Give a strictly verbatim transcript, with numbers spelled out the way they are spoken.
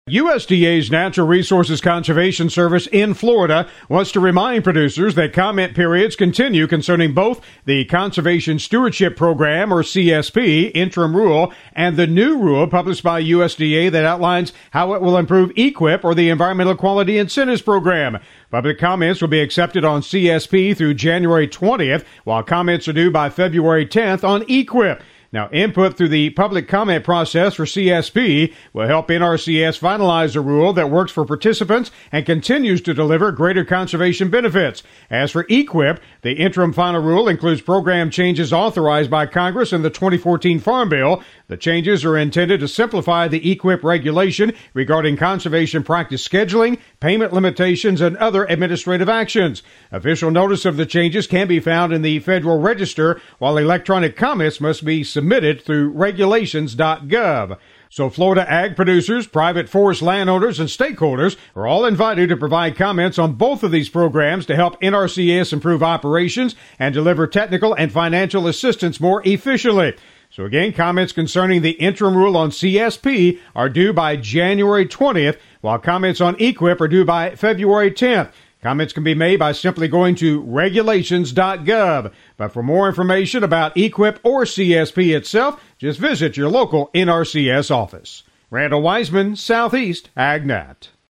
U S D A's Natural Resources Conservation Service in Florida wants to remind producers that comment periods continue concerning both the Conservation Stewardship Program, or C S P, interim rule, and the new rule published by U S D A that outlines how it will improve E Q I P, or the Environmental Quality Incentives Program. Public comments will be accepted on C S P through January twentieth, while comments are due by February tenth on E Q I P. Now, input through the public comment process for C S P will help N R C S finalize a rule that works for participants and continues to deliver greater conservation benefits. As for E Q I P, the interim final rule includes program changes authorized by Congress in the twenty fourteen Farm Bill. The changes are intended to simplify the E Q I P regulation regarding conservation practice scheduling, payment limitations, and other administrative actions. Official notice of the changes can be found in the Federal Register, while electronic comments must be submitted through regulations dot gov. So Florida ag producers, private forest landowners, and stakeholders are all invited to provide comments on both of these programs to help N R C S improve operations and deliver technical and financial assistance more efficiently. So again, comments concerning the interim rule on C S P are due by January twentieth, while comments on E Q I P are due by February tenth. Comments can be made by simply going to regulations dot gov. But for more information about E Q I P or C S P itself, just visit your local N R C S office. Randall Wiseman, Southeast AgNet.